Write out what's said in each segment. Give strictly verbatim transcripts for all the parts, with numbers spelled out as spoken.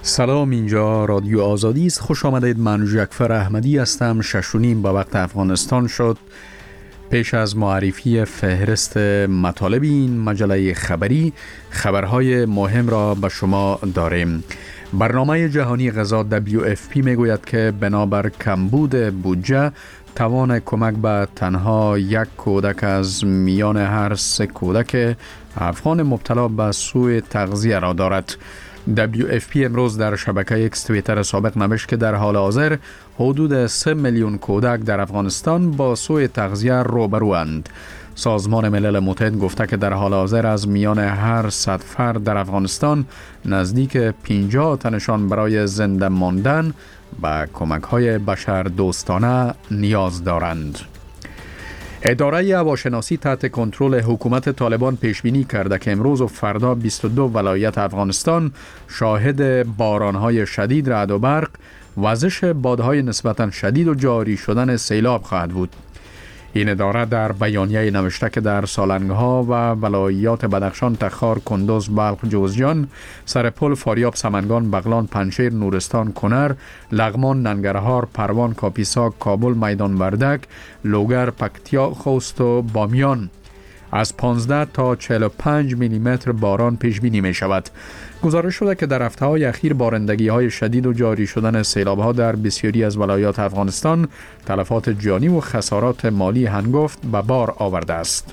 سلام، اینجا رادیو آزادی است. خوش آمدید. من جعفر احمدی هستم. شش و نیم با وقت افغانستان شد. پیش از معرفی فهرست مطالب این مجله خبری، خبرهای مهم را به شما داریم. برنامه جهانی غذا دبلیو اف پی میگوید که بنابر کمبود بودجه توان کمک به تنها یک کودک از میان هر سه کودک افغان مبتلا به سوء تغذیه را دارد. دبلیو اف پی امروز در شبکه اکس توییتر سابق نوشت که در حال حاضر حدود سه میلیون کودک در افغانستان با سوء تغذیه روبروند. سازمان ملل متحد گفته که در حال حاضر از میان هر صد فرد در افغانستان نزدیک پنجاه تنشان برای زنده ماندن به کمک‌های بشر دوستانه نیاز دارند. اداره هواشناسی تحت کنترل حکومت طالبان پیش بینی کرده که امروز و فردا بیست و دو ولایت افغانستان شاهد بارانهای شدید، رعد و برق، وزش بادهای نسبتاً شدید و جاری شدن سیلاب خواهد بود. این اداره در بیانیه نوشته که در سالنگ‌ها و ولایات بدخشان، تخار، کندوز، بلخ، جوزجان، سرپل، فاریاب، سمنگان، بغلان، پنجشیر، نورستان، کنر، لغمان، ننگرهار، پروان، کاپیسا، کابل، میدان وردک، لوگر، پکتیا، خوست و بامیان از پانزده تا چهل و پنج میلی متر باران پیش بینی می شود. گزارش شده که در هفته‌های اخیر بارندگی های شدید و جاری شدن سیلاب‌ها در بسیاری از ولایات افغانستان تلفات جانی و خسارات مالی هنگفت به بار آورده است.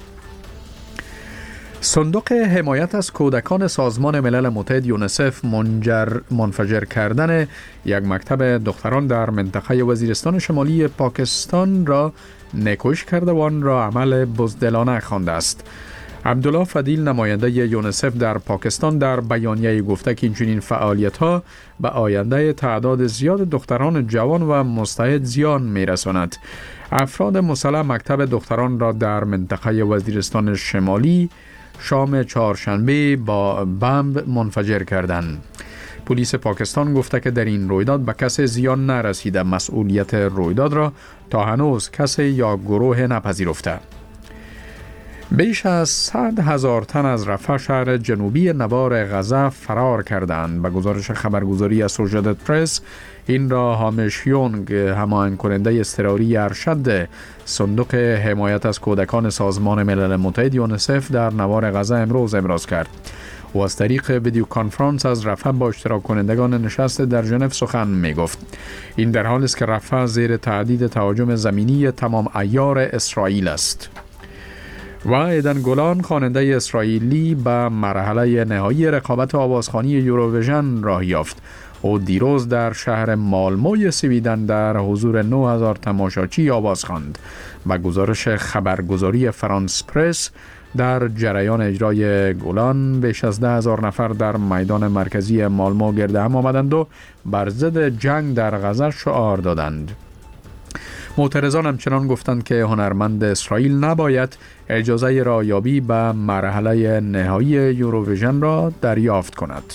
صندوق حمایت از کودکان سازمان ملل متحد یونیسف منجر منفجر کردن یک مکتب دختران در منطقه وزیرستان شمالی پاکستان را نیکویش کرده و آن را عمل بزدلانه خوانده است. عبدالله فدیل، نماینده یونیسف در پاکستان، در بیانیه گفته که اینچنین فعالیت‌ها به آینده تعداد زیاد دختران جوان و مستعد زیان می‌رساند. افراد مسلح مکتب دختران را در منطقه وزیرستان شمالی شام چهارشنبه با بمب منفجر کردند. پلیس پاکستان گفته که در این رویداد به کسی زیان نرسیده. مسئولیت رویداد را تا هنوز کسی یا گروه نپذیرفته. بیش از صد هزار تن از رفح، شهر جنوبی نوار غزه، فرار کردند. به گزارش خبرگزاری اسوشییتد پرس، این را هامش یونگ، هماهنگ کننده اضطراری ارشد صندوق حمایت از کودکان سازمان ملل متحد یونیسف در نوار غزه امروز ابراز کرد. و از طریق ویدیو کانفرانس از رفح با اشتراک کنندگان نشست در ژنو سخن می گفت. این در حالی است که رفح زیر تهدید تهاجم زمینی تمام عیار اسرائیل است. و ایدن گولان، خواننده اسرائیلی، به مرحله نهایی رقابت آوازخوانی یوروویژن راه یافت. او دیروز در شهر مالموی سویدن در حضور نه هزار تماشاچی آواز خواند. به گزارش خبرگزاری فرانس پرس، در جریان اجرای گولان بیش از ده هزار نفر در میدان مرکزی مالمو گرد هم آمدند و بر ضد جنگ در غزه شعار دادند. معترضان همچنان گفتند که هنرمند اسرائیل نباید اجازه رایابی به مرحله نهایی یوروویژن را دریافت کند.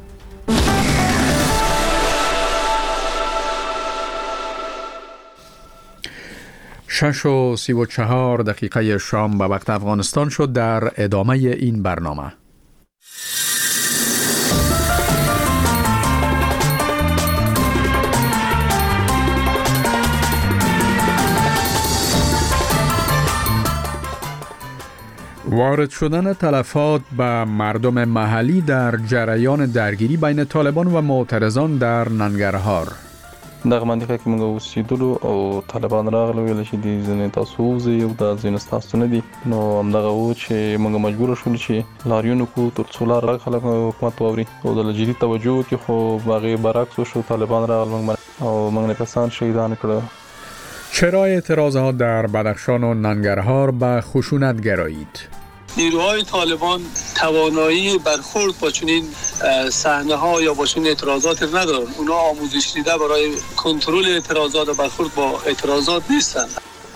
شش و سی و چهار دقیقه شام به وقت افغانستان شد. در ادامه این برنامه وارد شدن تلفات به مردم محلی در جریان درگیری بین طالبان و معترضان در ننگرهار. دغه منطقه کې موږ اوسېدلو او طالبان راغلي ویل چې د ځینې تاسو وځئ او د ځینې ستاسو نه دي، نو همدغه و چې موږ مجبور شول چې لاریون وکړو تر څو لار خلک حکومت واوري او د جدي توجه وکړي، خو هغې برعکس وشو. طالبان راغلل موږ او موږ نه کسان شهیدان کړه. چرا اعتراضات در بدخشان و ننگرهار به خشونت گرایید؟ نیروهای طالبان توانایی برخورد با چنین صحنه ها یا با چنین اعتراضات ندارن. اونا آموزش دیده برای کنترل اعتراضات و برخورد با اعتراضات نیستن.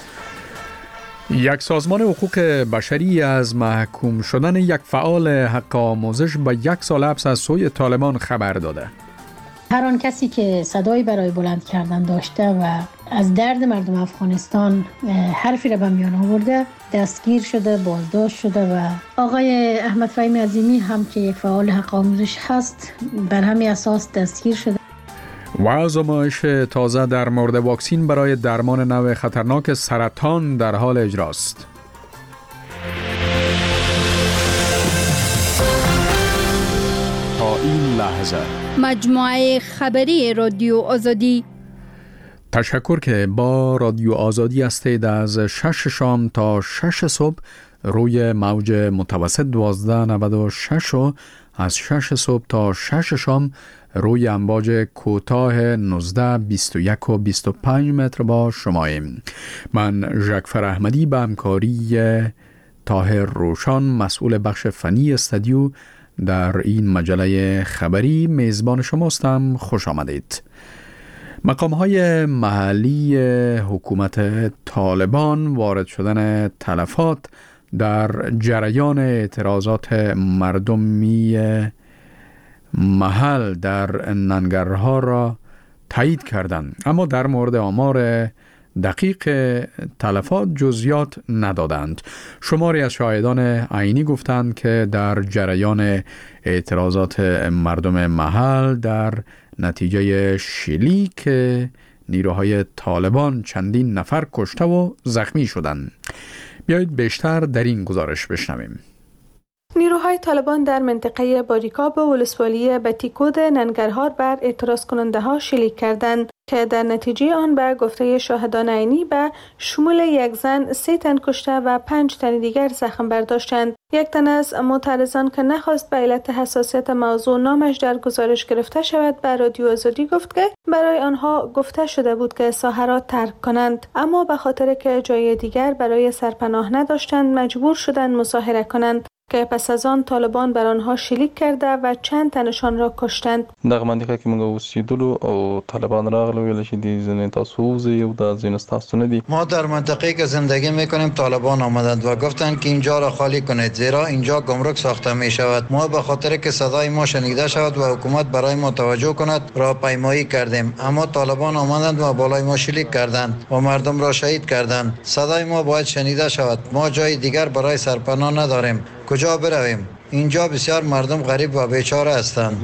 یک سازمان حقوق بشری از محکوم شدن یک فعال حق آموزش با یک سال حبس از سوی طالبان خبر داده. هر آن کسی که صدایی برای بلند کردن داشته و از درد مردم افغانستان حرفی را به میان آورده دستگیر شده، بازداشت شده و آقای احمد فهیمی عظیمی هم که یک فعال حق آموزش هست بر همین اساس دستگیر شده. و آزمایش تازه در مورد واکسین برای درمان نوع خطرناک سرطان در حال اجراست. تا این لحظه مجموعه خبری رادیو آزادی. تشکر که با رادیو آزادی هستید. از شش شام تا شش صبح روی موج متوسط دوازده نود و شش و از شش صبح تا شش شام روی امواج کوتاه نوزده بیست و یک و بیست و پنج متر با شماییم. من ژکفر احمدی به همکاری طاهر روشان مسئول بخش فنی استودیو در این مجله خبری میزبان شماستم. خوش آمدید. مقام‌های محلی حکومت طالبان وارد شدن تلفات در جریان اعتراضات مردمی محل در ننگرهار را تایید کردند، اما در مورد آمار دقیق تلفات جزئیات ندادند. شماری از شاهدان عینی گفتند که در جریان اعتراضات مردم محل در نتیجه شلیک نیروهای طالبان چندین نفر کشته و زخمی شدند. بیایید بیشتر در این گزارش بشنویم. نیروهای طالبان در منطقه باریکاب ولسوالی بتیکود ننگرهار بر اعتراض کننده ها شلیک کردند که در نتیجه آن به گفته شاهدان عینی به شمول یک زن سه تن کشته و پنج تن دیگر زخم برداشتند. یک تن از معترضان که نخواست به علت حساسیت موضوع نامش در گزارش گرفته شود به رادیو آزادی گفت که برای آنها گفته شده بود که ساحه را ترک کنند، اما به خاطر که جای دیگر برای سرپناه نداشتند مجبور شدند مظاهره کنند که پس از آن طالبان بر آنها شلیک کرده و چند تنشان را کشتند. دغه منطقه کې موږ اوسېدلو او طالبان راغلو ویل چې دي ځینې تاسو وځئ او دا ځینې ستاسو نه دي. ما در منطقه که زندگی میکنیم طالبان آمدند و گفتند که اینجا را خالی کنید زیرا اینجا گمرک ساخته می شود. ما به خاطر که صدای ما شنیده شود و حکومت برای ما توجه کند راهپیمایی کردیم، اما طالبان آمدند و بالای ما شلیک کردند و مردم را شهید کردند. صدای ما باید شنیده شود. ما جای دیگر برای سرپناه نداریم. کجا برویم؟ اینجا بسیار مردم غریب و بیچاره هستند.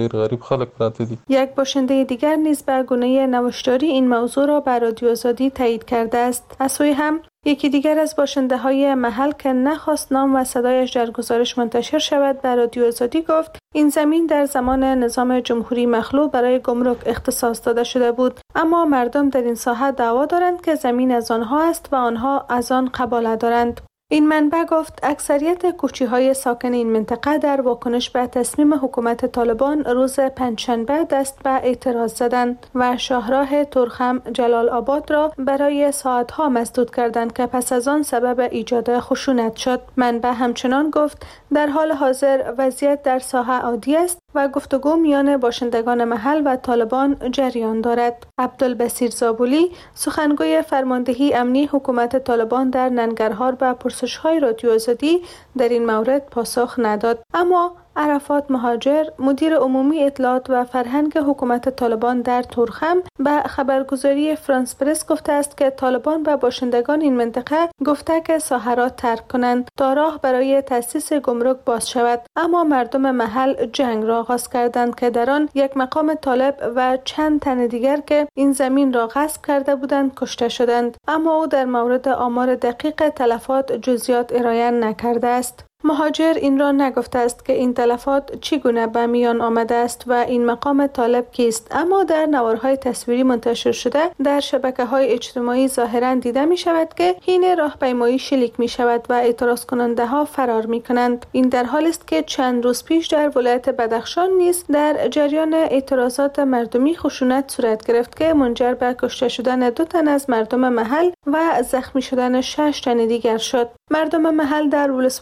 یک باشنده دیگر نیز به گونه نوشتاری این موضوع را به رادیو آزادی تایید کرده است. از سوی هم یکی دیگر از باشنده های محل که نخواست نام و صدایش در گزارش منتشر شود به رادیو آزادی گفت این زمین در زمان نظام جمهوری مخلوع برای گمرک اختصاص داده شده بود، اما مردم در این ساحه دعوا دارند که زمین از آنها است و آنها از آن قباله دارند. این منبع گفت اکثریت کوچی‌های ساکن این منطقه در واکنش به تصمیم حکومت طالبان روز پنجشنبه دست به اعتراض زدند و شاهراه ترخم جلال آباد را برای ساعتها مسدود کردند که پس از آن سبب ایجاد خشونت شد. منبع همچنان گفت در حال حاضر وضعیت در ساحه عادی است و گفتگو میان باشندگان محل و طالبان جریان دارد. عبدالبصیر زابولی سخنگوی فرماندهی امنی حکومت طالبان در ننگرهار به پرسش‌های رادیو آزادی در این مورد پاسخ نداد، اما عرفات مهاجر مدیر عمومی اطلاعات و فرهنگ حکومت طالبان در ترخم به خبرگزاری فرانس پرس گفته است که طالبان به باشندگان این منطقه گفته که ساحه را ترک کنند تا راه برای تأسیس گمرک باز شود، اما مردم محل جنگ را آغاز کردند که در آن یک مقام طالب و چند تن دیگر که این زمین را غصب کرده بودند کشته شدند، اما او در مورد آمار دقیق تلفات جزئیات ارائه نکرده است. مهاجر این را نگفته است که این تلفات چگونه به میان آمده است و این مقام طالب کیست، اما در نوارهای تصویری منتشر شده در شبکه‌های اجتماعی ظاهراً دیده می شود که حین راهپیمایی شلیک می شود و اعتراض کننده ها فرار می کنند. این در حالی است که چند روز پیش در ولایت بدخشان نیز در جریان اعتراضات مردمی خشونت صورت گرفت که منجر به کشته شدن دو تن از مردم محل و زخمی شدن شش تن دیگر شد. مردم محل در ولسوالی‌های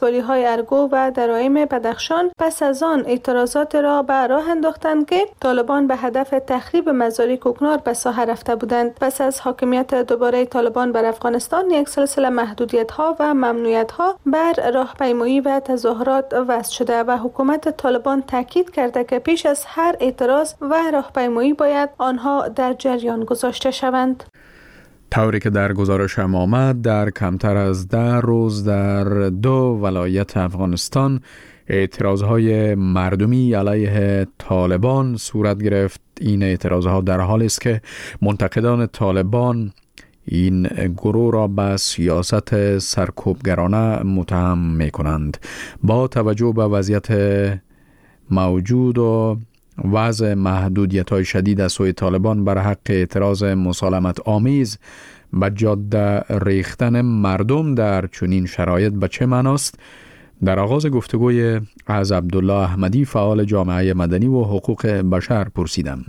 ارگو و درایم بدخشان پس از آن اعتراضات را به راه انداختند که طالبان به هدف تخریب مزارع کوکنار به ساحه رفته بودند. پس از حاکمیت دوباره طالبان بر افغانستان، یک سلسله محدودیت‌ها و ممنوعیت‌ها بر راهپیمایی و تظاهرات وضع شده و حکومت طالبان تاکید کرده که پیش از هر اعتراض و راهپیمایی باید آنها در جریان گذاشته شوند. طوری که در گزارش هم آمد، در کمتر از ده روز در دو ولایت افغانستان اعتراضهای مردمی علیه طالبان صورت گرفت. این اعتراضها در حالی است که منتقدان طالبان این گروه را به سیاست سرکوبگرانه متهم می کنند. با توجه به وضعیت موجود و وضع محدودیت‌های شدید از سوی طالبان بر حق اعتراض مسالمت آمیز به جاده ریختن مردم در چنین شرایط به چه معناست؟ در آغاز گفتگوی از عبدالله احمدی، فعال جامعه مدنی و حقوق بشر، پرسیدم.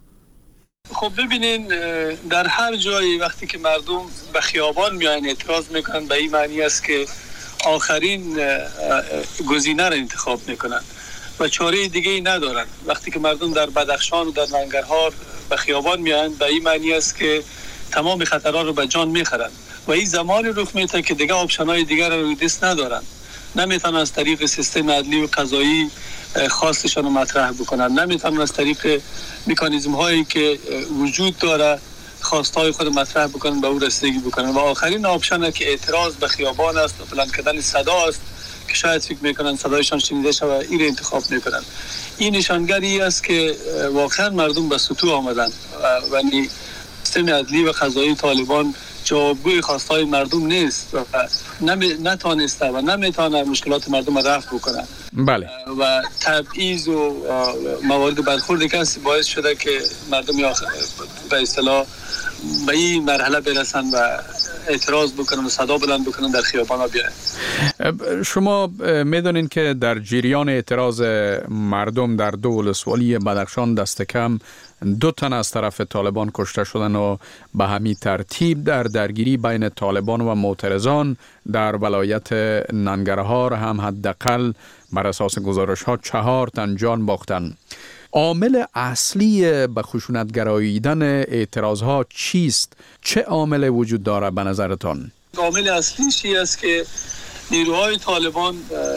خب ببینین، در هر جایی وقتی که مردم به خیابان میان اعتراض میکنن، به این معنی است که آخرین گزینه را انتخاب میکنن و چاره دیگه ای ندارن. وقتی که مردم در بدخشان و در ننگرهار به خیابان میان، به این معنی است که تمام خطرها رو به جان میخرن و این زمانی رخ میده که دیگه آپشن‌های دیگر رو دست ندارن، نمیتونن از طریق سیستم عدلی و قضایی خواستشان رو مطرح بکنن، نمیتونن از طریق مکانیزم هایی که وجود داره خواستهای خود مطرح بکنن، به او رسیدگی بکنن و آخرین آپشنه که اعتراض به خیابان است و بلند کردن صدا است که شاید فکر میکنن صدایشان شنیده شود و این انتخاب میکنن. این نشانگری است که واقعا مردم به سطوح آمدن و سیستم عدلی و قضایی طالبان جوابگوی خواستهای مردم نیست و نتانسته و نمیتونه مشکلات مردم را رفع بکنه. بله. و تبعیض و موارد برخورد کسی باعث شده که مردم به اصطلاح به این مرحله برسن و اعتراض بکنن و صدا بلند بکنن در خیابان ها بیاین. شما میدونین که در جریان اعتراض مردم در دو ولسوالی بدخشان دست کم دو تن از طرف طالبان کشته شدن و به همین ترتیب در درگیری بین طالبان و معترضان در ولایت ننگرهار هم حداقل بر اساس گزارش ها چهار تن جان باختن. عامل اصلی به خشونت گراییدن اعتراض ها چیست؟ چه عامل وجود داره به نظرتان؟ عامل اصلیش این است که نیروهای طالبان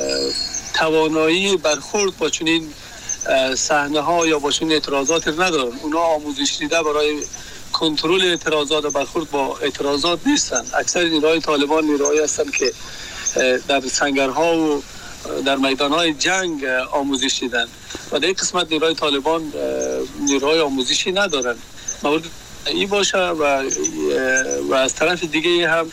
توانایی برخورد با چنین صحنه ها یا با چنین اعتراضات ندارن. اونا آموزش دیده برای کنترل اعتراضات و برخورد با اعتراضات نیستن. اکثر نیروهای طالبان نیروهایی هستن که در سنگرها و در میدانهای جنگ آموزش دیدن و در این قسمت نیروهای طالبان نیروهای آموزشی ندارن. مورد این باشه و و از طرف دیگه هم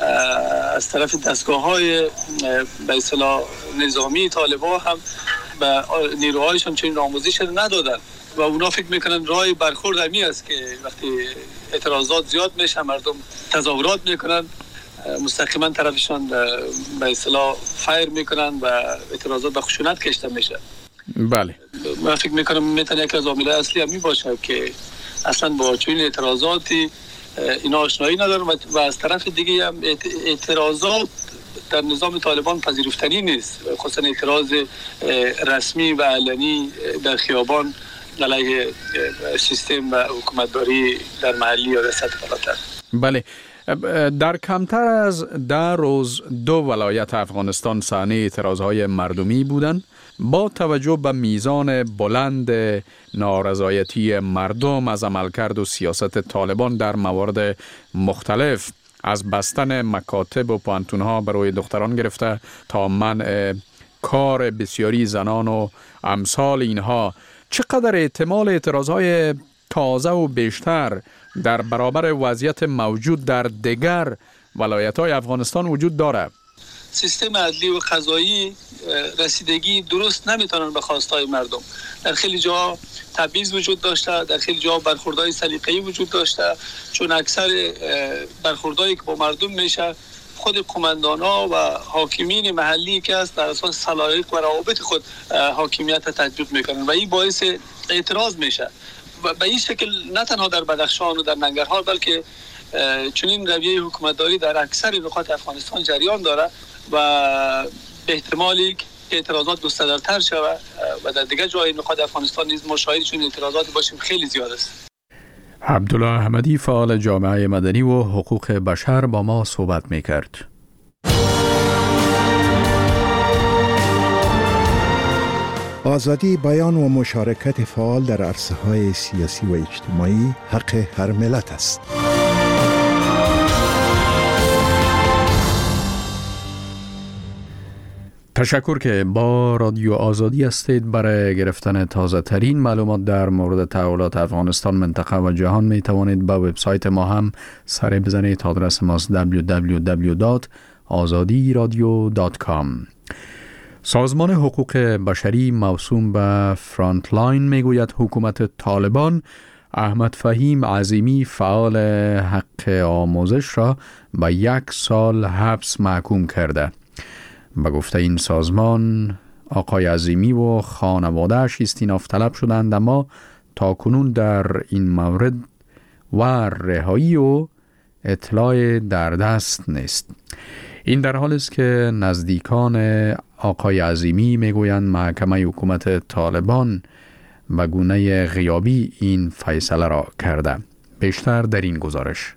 از طرف دستگاه‌های به اصطلاح نظامی طالبان هم به نیروهایشان چنین آموزش ندادن و اونا فکر میکنن راه برخورد همی است که وقتی اعتراضات زیاد میشه مردم تظاهرات میکنن مستقیما طرفشان به اصطلاح فایر میکنن و اعتراضات به خشونت کشیده میشه. بله. من فکر میکنم میتونه یک از عامل اصلی همی باشه که اصلا با چنین اعتراضاتی اینا آشنایی ندارن و از طرف دیگه هم اعتراضات در نظام طالبان پذیرفتنی نیست، خصوصا اعتراض رسمی و علنی در خیابان علیه سیستم و حکومتداری در محلی یا در سطح بالاتر. بله. در کمتر از ده روز دو ولایت افغانستان صحنه اعتراضهای مردمی بودند. با توجه به میزان بلند نارضایتی مردم از عملکرد و سیاست طالبان در موارد مختلف، از بستن مکاتب و پانتونها برای دختران گرفته تا منع کار بسیاری زنان و امثال اینها، چقدر احتمال اعتراضهای تازه و بیشتر در برابر وضعیت موجود در دیگر ولایت‌های افغانستان وجود دارد؟ سیستم عدلی و قضایی رسیدگی درست نمیتونن به خواستهای مردم. در خیلی جا تبعیض وجود داشته، در خیلی جا برخوردهای سلیقه‌ای وجود داشته، چون اکثر برخوردهایی که با مردم میشه خود قماندان‌ها و حاکمین محلی که است در اساس سلایق و روابط خود حاکمیت تطبیق میکنن و این باعث اعتراض میشه. و به این شکل نه تنها در بدخشان و در ننگرهار بلکه چنین رویه حکومتداری در اکثر نقاط افغانستان جریان داره و به احتمالی که اعتراضات گسترده‌تر شود و در دیگر جای نقاط افغانستان نیز ما شاهدشون اعتراضات باشیم خیلی زیاد است. عبدالله احمدی فعال جامعه مدنی و حقوق بشر با ما صحبت می‌کرد. آزادی بیان و مشارکت فعال در عرصه‌های سیاسی و اجتماعی حق هر ملت است. تشکر که با رادیو آزادی هستید. برای گرفتن تازه ترین معلومات در مورد تحولات افغانستان، منطقه و جهان می توانید به وبسایت ما هم سر بزنید. آدرس ماست دبلیو دبلیو دبلیو دات آزادی رادیو دات کام. سازمان حقوق بشری موسوم به فرانتلاین میگوید حکومت طالبان احمد فهیم عظیمی فعال حق آموزش را به یک سال حبس محکوم کرده. به گفته این سازمان آقای عظیمی و خانواده‌اش استیناف طلب شدند، اما تا کنون در این مورد و رهایی و اطلاع در دست نیست. این در حالی است که نزدیکان آقای عظیمی میگویند محکمه حکومت طالبان به گونه غیابی این فیصله را کرده. بیشتر در این گزارش.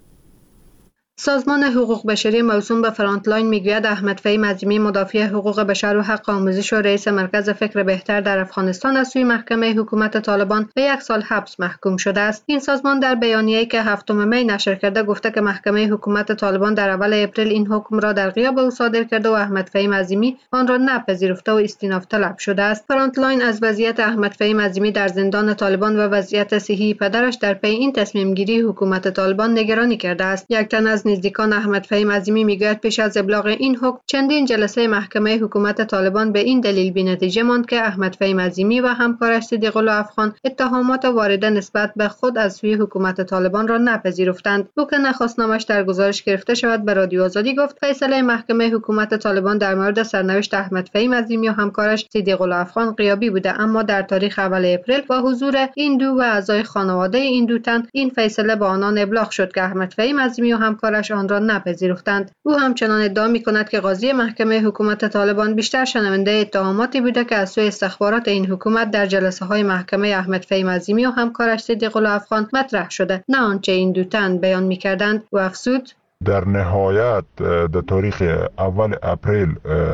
سازمان حقوق بشری موسوم به فرانتلاین میگوید احمد فهیم عظیمی مدافع حقوق بشر و حق آموزش و رئیس مرکز فکر بهتر در افغانستان از سوی محکمه حکومت طالبان به یک سال حبس محکوم شده است. این سازمان در بیانیه‌ای که هفتم می نشر کرده گفته که محکمه حکومت طالبان در اول اپریل این حکم را در غیاب او صادر کرده و احمد فهیم عظیمی آن را نپذیرفته و استیناف طلب شده است. فرانتلاین از وضعیت احمد فهیم عظیمی در زندان طالبان و وضعیت صحی پدرش در پی این تصمیم گیری حکومت طالبان نگرانی کرده است. یک تن از نزدیکان احمد فهیم عظیمی میگوید پیش از ابلاغ این حکم چندین جلسه محکمه حکومت طالبان به این دلیل بی‌نتیجه ماند که احمد فهیم عظیمی و همکارش صدیق الله افغان اتهامات وارده نسبت به خود از سوی حکومت طالبان را نپذیرفتند. او که نخواست نامش در گزارش گرفته شود به رادیو آزادی گفت فیصله محکمه حکومت طالبان در مورد سرنوشت احمد فهیم عظیمی و همکارش صدیق الله افغان غیابی بوده، اما در تاریخ اول اپریل با حضور این دو و اعضای خانواده این دو تن این فیصله به آنان ابلاغ شد که احمد فهیم عظیمی و همکارش آن را نپذیرفتند. او همچنان ادعا می‌کند که قاضی محکمه حکومت طالبان بیشتر شنونده اتهاماتی بوده که از سوی استخبارات این حکومت در جلسه‌های محکمه احمد فهیم عظیمی و همکارش صدیق الله افغان مطرح شده، نه آنچه این دو تن بیان می‌کردند. و افزود در نهایت در تاریخ اول اپریل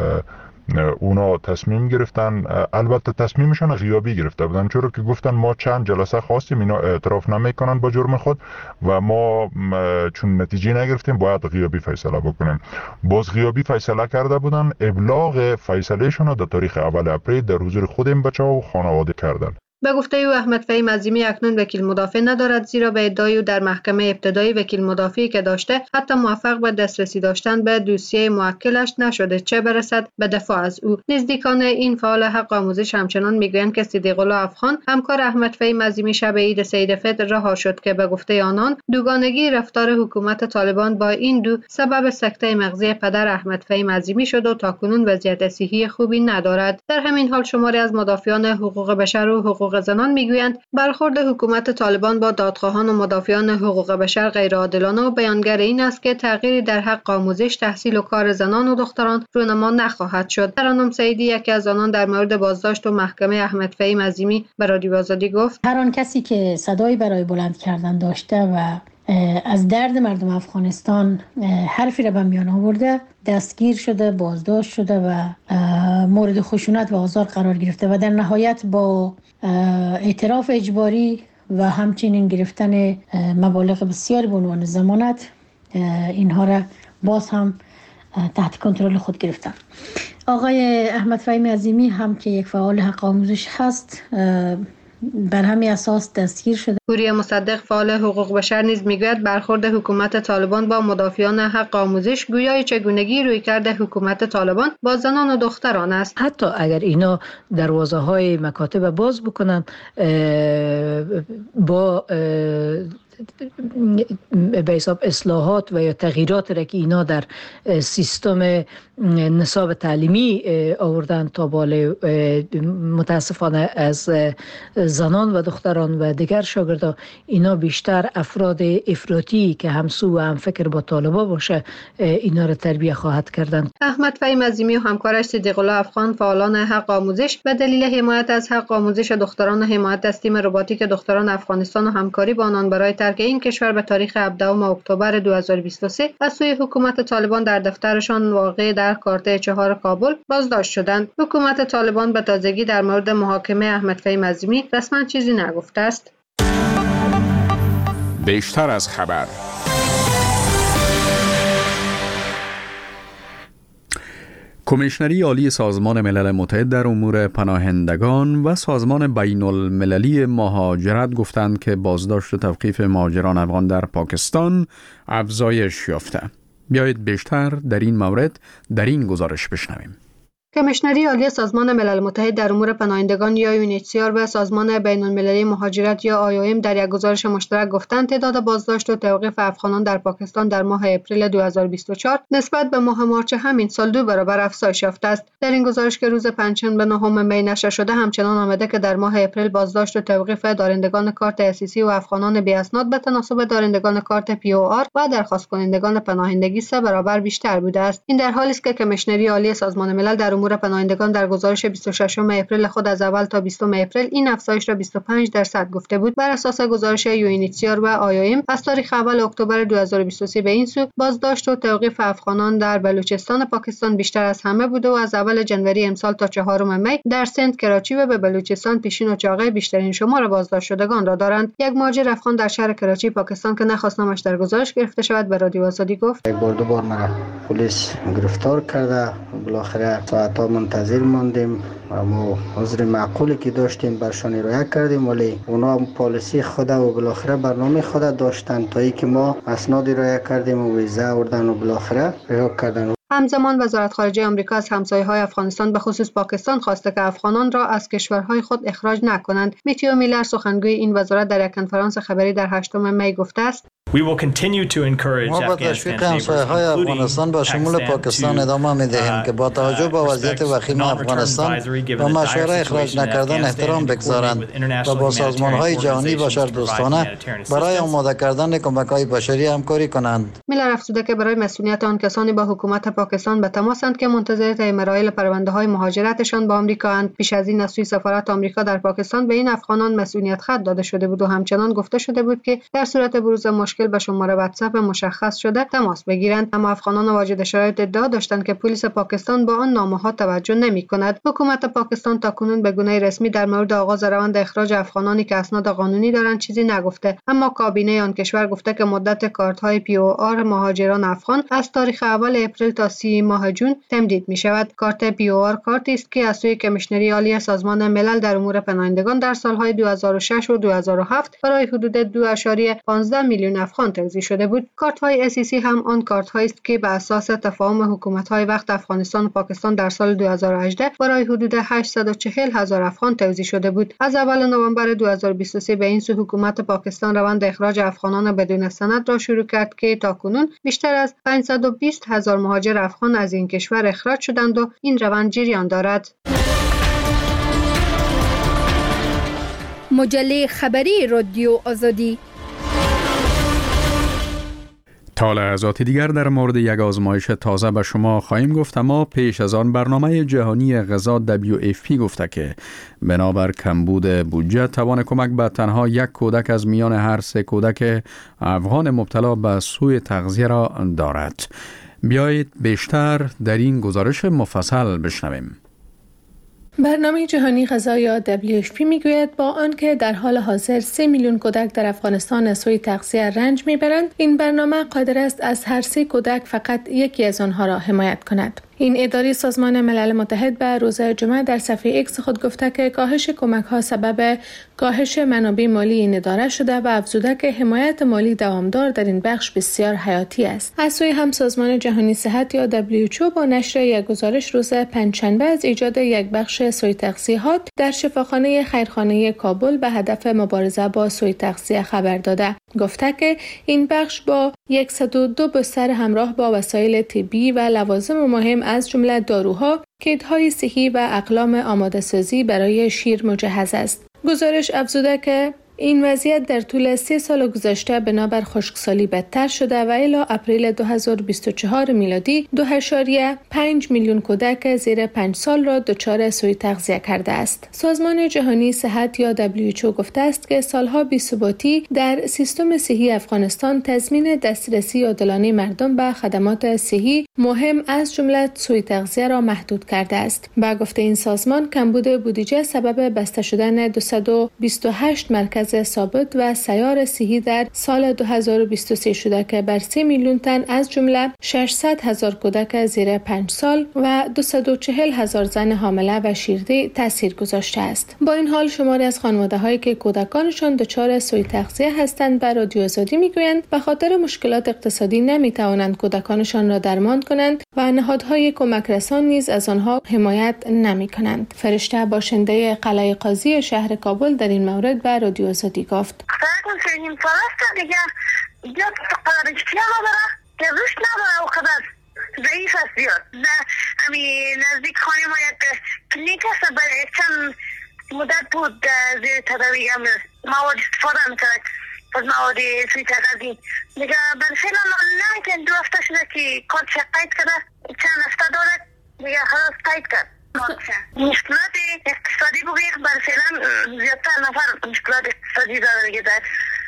اونا تصمیم گرفتن، البته تصمیمشون غیابی گرفته بودن، چرا که گفتن ما چند جلسه خواستیم اینا اعتراف نمیکنن با جرم خود و ما چون نتیجه نگرفتیم باید غیابی فیصله بکنیم. باز غیابی فیصله کرده بودن، ابلاغ فیصلهشون رو در تاریخ اول اپریل در حضور خود این بچه‌ها و خانواده کردن. به گفته او احمد فهیم عظیمی اکنون وکیل مدافع ندارد، زیرا به ادعای او در محکمه ابتدایی وکیل مدافعی که داشته حتی موفق به دسترسی داشتن به دوسیه موکلش نشده، چه برسد به دفاع از او. نزدیکان این فعال حق آموزش همچنان میگویند که صدیق الله افغان همکار احمد فهیم عظیمی شب عید سید فطر رها شد که به گفته آنان دوگانگی رفتار حکومت طالبان با این دو سبب سکته مغزی پدر احمد فهیم عظیمی شد و تاکنون وضعیت صحی خوبی ندارد. در همین حال شماری از مدافعان حقوق بشر و حقوق زنان میگویند برخورد حکومت طالبان با دادخواهان و مدافعان حقوق بشر غیرعادلانه و بیانگر این است که تغییری در حق آموزش، تحصیل و کار زنان و دختران رونما نخواهد شد. ترنم سعیدی یکی از آنان در مورد بازداشت و محکمه احمد فهیم عظیمی به رادیو آزادی گفت هر آن کسی که صدای برای بلند کردن داشته و از درد مردم افغانستان حرفی را به میان آورده دستگیر شده، بازداشت شده و مورد خشونت و آزار قرار گرفته و در نهایت با اعتراف اجباری و همچنین گرفتن مبالغ بسیار به عنوان ضمانت اینها را باز هم تحت کنترل خود گرفتن. آقای احمد فهیم عظیمی هم که یک فعال حق آموزش هست بر همین اساس دستگیر شده. پوریا مصدق فعال حقوق بشر نیز میگوید برخورد حکومت طالبان با مدافعان حق آموزش گویای چگونگی روی کرده حکومت طالبان با زنان و دختران است. حتی اگر اینا دروازه های مکاتب باز بکنن با به حساب اصلاحات و یا تغییرات را که اینا در سیستم نصاب تعلیمی آوردن تا بالا، متاسفانه از زنان و دختران و دیگر شاگردان اینا بیشتر افراد افراطی که همسو و هم فکر با طالبا باشه اینا را تربیت خواهد کردن. احمد فهیم عظیمی و همکارش صدیق الله افغان فعالان حق آموزش به دلیل حمایت از حق آموزش دختران و حمایت از تیم رباتیک دختران افغانستان و همکاری با آنان برای ترک این کشور به تاریخ هفدهم اکتبر دو هزار و بیست و سه از سوی حکومت طالبان در دفترشان واقع در کارته چهار کابل بازداشت شدند. حکومت طالبان به تازگی در مورد محاکمه احمد فهیم عظیمی رسما چیزی نگفته است. بیشتر از خبر. کمیشنری عالی سازمان ملل متحد در امور پناهندگان و سازمان بین المللی مهاجرت گفتند که بازداشت و توقیف مهاجران افغان در پاکستان افزایش یافته. بیایید بیشتر در این مورد در این گزارش بشنویم. کمیشنری عالی سازمان ملل متحد در امور پناهندگان یا یو ان اچ سی آر و سازمان بین المللی مهاجرت یا آی او ام در یک گزارش مشترک گفتند تعداد بازداشت و توقیف افغانان در پاکستان در ماه اپریل دو هزار و بیست و چهار نسبت به ماه مارچ همین سال دو برابر افزایش یافته است. در این گزارش که روز پنجشنبه نهم می نشر شده همچنان آمده که در ماه اپریل بازداشت و توقیف دارندگان کارت اسیسی و افغانان بی اسناد به تناسب دارندگان کارت پی او آر و درخواست کنندگان پناهندگی سه برابر بیشتر بوده است. این در حالی است که کمیشنری عالی سازمان ملل در امور پناهندگان در گزارش بیست و ششم اپریل خود از اول تا بیستم اپریل این افزایش را بیست و پنج درصد گفته بود. بر اساس گزارش یو ان اچ سی آر و آی او ام از تاریخ اول اکتبر دو هزار و بیست و سه به این سو بازداشت و توقیف افغانان در بلوچستان پاکستان بیشتر از همه بوده و از اول جنوری امسال تا چهارم می در سند، کراچی و به بلوچستان پیشین و چاغه بیشترین شمار بازداشت شدگان را دارند. یک مهاجر افغان در شهر کراچی پاکستان که نخواست نامش در گزارش گرفته شود به رادیو آزادی گفت: یک بار دو بار مرا پلیس گرفتار کرده، بالاخره ساعت‌ها منتظر ماندیم، اما عذر معقولی که داشتیم برشان ارائه کردیم، ولی اونا پالیسی خود و بالاخره برنامه خود داشتن تا اینکه ما اسناد ارائه کردیم و ویزا آوردن و بالاخره رها کردن. همزمان وزارت خارجه آمریکا از همسایه‌های افغانستان به خصوص پاکستان خواسته که افغانان را از کشورهای خود اخراج نکنند. میتیو میلر سخنگوی این وزارت در یک کنفرانس خبری در هشتم می گفته است: ما با تشویق همسایه‌های افغانستان با شمول پاکستان ادامه می‌دهیم که با توجه به وضعیت وخیم افغانستان و مشوره اخراج نکردن احترام بگذارند و با سازمان‌های جهانی بشردوستانه برای آماده کردن کمک‌های بشری همکاری کنند. میلر افزوده که برای مسئولیت آن کسانی با حکومت پاکستان به تماسند که منتظر تعیین مراحل پرونده‌های مهاجرتشان به آمریکا اند. پیش از این از سوی سفارت آمریکا در پاکستان به این افغانان مسئولیت خط داده شده بود و همچنان گفته شده بود که در صورت بروز مشکل به شماره واتساپ مشخص شده تماس بگیرند. اما افغانان واجد شرایط ادعا داشتند که پلیس پاکستان با آن نامه‌ها توجه نمی‌کند. حکومت پاکستان تاکنون به گونه رسمی در مورد آغاز روند اخراج افغانانی که اسناد قانونی دارند چیزی نگفته، اما کابینه آن کشور گفته که مدت کارت‌های پی او آر مهاجران افغان از تاریخ اول اپریل تا سی ماه جون تمدید می‌شود. کارت پی او آر کارتی است که از سوی کمیشنری عالی سازمان ملل در امور پناهندگان در سال‌های دو هزار و شش و دو هزار و هفت برای حدود دو ممیز پانزده میلیون افغان توزیع شده بود. کارت‌های اسیسی هم آن کارت‌هایی است که بر اساس تفاهم حکومت‌های وقت افغانستان و پاکستان در سال دو هزار و هجده برای حدود هشتصد و چهل هزار افغان توزیع شده بود. از اول نوامبر دو هزار و بیست و سه به این سو حکومت پاکستان روند اخراج افغانان بدون سند را شروع کرد که تاکنون بیشتر از پانصد و بیست هزار مهاجر افغان از این کشور اخراج شدند و این روند جریان دارد. مجله خبری رادیو آزادی. تا لحظات دیگر در مورد یک آزمایش تازه به شما خواهیم گفت، اما پیش از آن برنامه جهانی غذا دبلیو اف پی گفته که بنابر کمبود بودجه توان کمک به تنها یک کودک از میان هر سه کودک افغان مبتلا به سوء تغذیه را دارد. بیایید بیشتر در این گزارش مفصل بشنویم. برنامه جهانی غذا یا دبلیو اف پی میگوید با آنکه در حال حاضر سه میلیون کودک در افغانستان از سوء تغذیه رنج میبرند، این برنامه قادر است از هر سه کودک فقط یکی از آنها را حمایت کند. این اداره سازمان ملل متحد به روز جمعه در صفحه ایکس خود گفته که کاهش کمک‌ها سبب کاهش منابع مالی این اداره شده و افزوده که حمایت مالی دوامدار در این بخش بسیار حیاتی است. از سوی هم سازمان جهانی صحت یا دبلیو اچ او با نشر یک گزارش روز پنجشنبه از ایجاد یک بخش سوء تغذیه‌ات در شفاخانه خیرخانه کابل به هدف مبارزه با سوء تغذیه خبر داده. گفته که این بخش با صد و دو بستر همراه با وسایل طبی و لوازم مهم از جمله داروها، کیت‌های صحی و اقلام آماده سازی برای شیر مجهز است. گزارش افزوده که این وضعیت در طول سه سال گذشته بنابر خشکسالی بدتر شده و الی اپریل دو هزار و بیست و چهار میلادی دو ممیز پنج میلیون کودک زیر پنج سال را دچار سوء تغذیه کرده است. سازمان جهانی صحت یا دبلیو اچ او گفته است که سالها بی‌ثباتی در سیستم صحی افغانستان تضمین دسترسی عادلانه مردم به خدمات صحی مهم از جمله سوء تغذیه را محدود کرده است. با گفته این سازمان کمبود بودجه سبب بسته شدن دویست و بیست و هشت مرکز ثابت و سیار صحی در سال دو هزار و بیست و سه شده که بر سه میلیون تن از جمله ششصد هزار کودک زیر پنج سال و دویست و چهل هزار زن حامله و شیرده تاثیر گذاشته است. با این حال شماری از خانواده‌هایی که کودکانشان دچار سوء تغذیه هستند به رادیو آزادی میگویند به خاطر مشکلات اقتصادی نمیتوانند کودکانشان را درمان کنند و نهادهای کمک رسان نیز از آنها حمایت نمیکنند. فرشته باشنده قلعه قاضی شهر کابل در این مورد به رادیو آزادی گفت: اون سنین سال است دیگه یا قدر اشتیا نداره که روش نداره و قدر ضعیف است زیاد. همی نزدیک خانه ما یک کلینیک است برای چند مدت بود زیر تداوی هم مواد استفاده میکرد از مواد سوی تغذی دیگه بنفیل هم نمیتون دو هفته شده که کارتش قید کرده چند هفته دارد دیگه خلاص قید کرد. مشکلات اقتصادی بگیر بر فعلا زیادتر نفر مشکلات اقتصادی داره دیگه در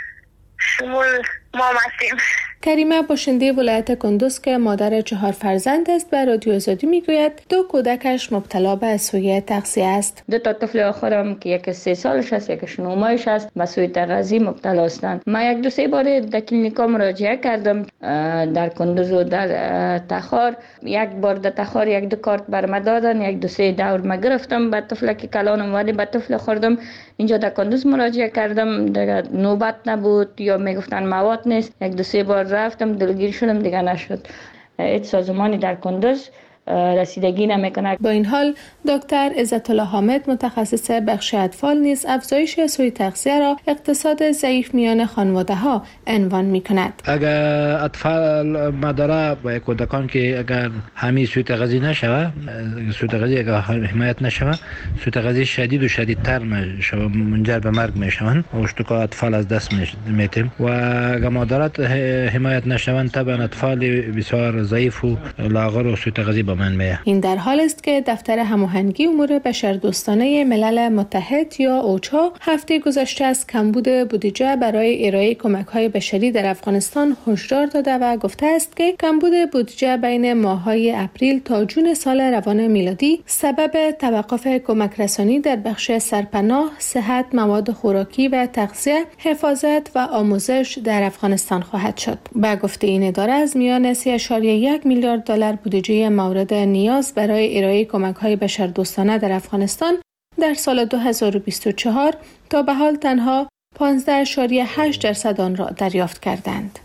شمول ما هستیم. کریمه باشنده ولایت کندوز که مادر چهار فرزند است به رادیو آزادی میگوید دو کودکش مبتلا به سوء تغذیه است. دو تا طفل آخرم که یک سه سالش است یکش نه ماهش است به سوء تغذیه مبتلا هستند. من یک دو سه بار در کلینیکا مراجعه کردم در کندوز و در تخار. یک بار در تخار یک دو کارت برام دادن، یک دو سه دور ما گرفتم به طفل که کلانم ولی به طفل خوردم. اینجا در کندوز مراجعه کردم دیگه نوبت نبود یا میگفتن مواد نیست. یک دو سه بار رفتم دلگیر شدم دیگه نشد. هیچ سازمانی در کندوز رسیدگی نمیکنه. با این حال دکتر عزت الله حامد متخصص بخش اطفال نیز افزایش سوء تغذیه را اقتصاد ضعیف میان خانواده ها عنوان میکند. اگر اطفال مادر و کودکان که اگر همین سوء تغذیه نشود، سوء تغذیه اگر حمایت نشود، سوء تغذیه شدید و شدیدتر میشه منجر به مرگ میشوند. اشتکا اطفال از دست میتیم و اگر مادرات حمایت نشوند طبعا اطفال بسیار ضعیف و لاغر و سوء تغذیه. این در حال است که دفتر هماهنگی امور بشردوستانه ملل متحد یا اوچا هفته گذشته از کمبود بودجه برای ارائه کمک‌های بشری در افغانستان هشدار داده و گفته است که کمبود بودجه بین ماه‌های اپریل تا جون سال روان میلادی سبب توقف کمک رسانی در بخش سرپناه، صحت، مواد خوراکی و تغذیه، حفاظت و آموزش در افغانستان خواهد شد. با گفته این اداره از میان سه ممیز یک میلیارد دلار بودجه مورد نیاز برای ارائه کمک‌های بشردوستانه در افغانستان در سال دو هزار و بیست و چهار تا به حال تنها پانزده ممیز هشت درصد آن را دریافت کردند.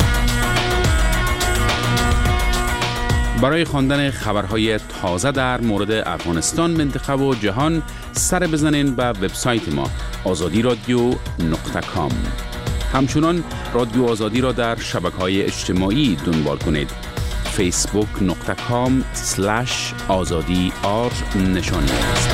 برای خواندن خبرهای تازه در مورد افغانستان، منطقه و جهان سر بزنین به وبسایت ما آزادی رادیو نقطه کام. همچنان رادیو آزادی را در شبکه‌های اجتماعی دنبال کنید. فیسبوک نقطه کام سلش آزادی آر نشانی است.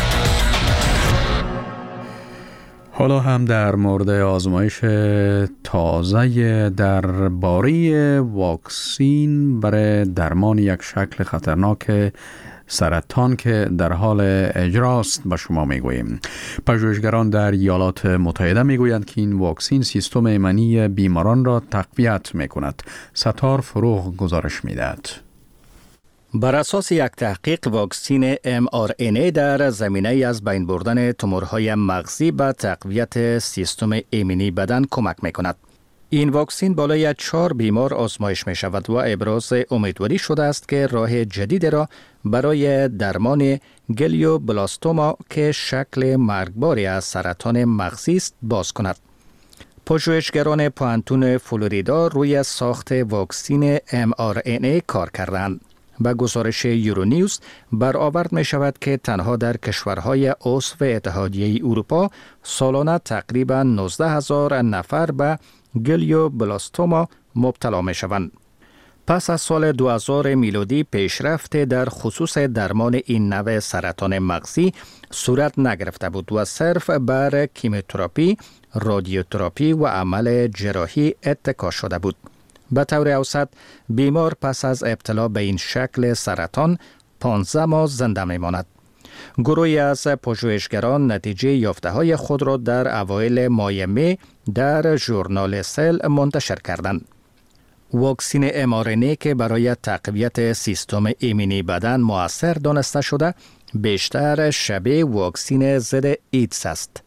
حالا هم در مورد آزمایش تازه درباره واکسین برای درمان یک شکل خطرناک سرطان که در حال اجراست به شما میگوییم. پژوهشگران در ایالات متحده میگویند که این واکسین سیستم ایمنی بیماران را تقویت میکند. ستار فروغ گزارش میدهد. بر اساس یک تحقیق، واکسین ام آر ان ای در زمینه از بین بردن تومورهای مغزی به تقویت سیستم ایمنی بدن کمک میکند. این واکسین بالای چهار بیمار آزمایش می شود و ابراز امیدواری شده است که راه جدید را برای درمان گلیوبلاستوما که شکل مرگباری از سرطان مغزی است باز کند. پژوهشگران پوهنتون فلوریدا روی ساخت واکسین ام آر ان ای کار کردند. به گزارش یورونیوز برآورد می شود که تنها در کشورهای عضو اتحادیه اروپا سالانه تقریبا نوزده هزار نفر به گلیوبلاستوما مبتلا می شوند. پس از سال دو هزار میلادی پیشرفت در خصوص درمان این نوع سرطان مغزی صورت نگرفته بود و صرف بر کیموتراپی، رادیوتراپی و عمل جراحی اتکا شده بود. به طور اوسط بیمار پس از ابتلا به این شکل سرطان پانزده ماه زنده می ماند. گروهی از پژوهشگران نتیجه یافته‌های خود را در اوایل ماه می در ژورنال سل منتشر کردند. واکسین ام آر ان ای که برای تقویت سیستم ایمنی بدن مؤثر دانسته شده، بیشتر شبیه واکسین ضد ایدز است.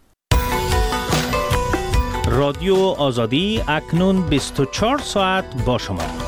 رادیو آزادی اکنون بیست و چهار ساعت با شما.